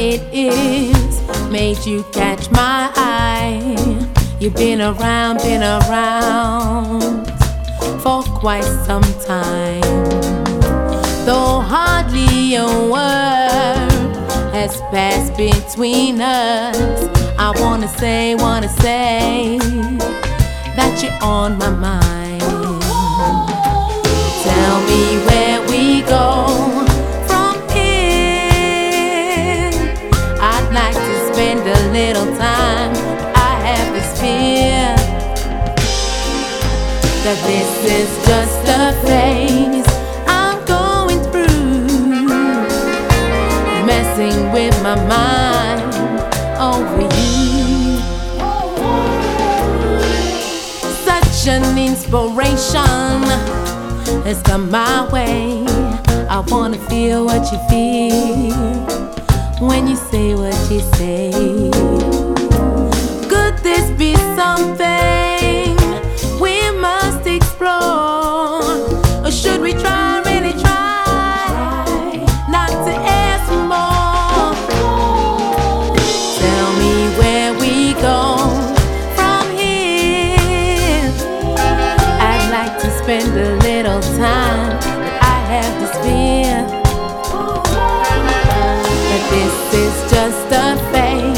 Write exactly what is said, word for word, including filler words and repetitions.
it is made you catch my eye. You've been around, been around for quite some time. Though hardly a word has passed between us, I wanna say, wanna say that you're on my mind. Tell me where we go from here. I'd like to spend a little time. I have this fear that this is just a phase I'm going through, messing with my mind over you. Such an inspiration has come my way. I wanna feel what you feel when you say what you say. Could this be something we must explore? Or should we try, really try not to ask more? Tell me where we go from here. I'd like to spend a little time, but I have this fear that this is just a phase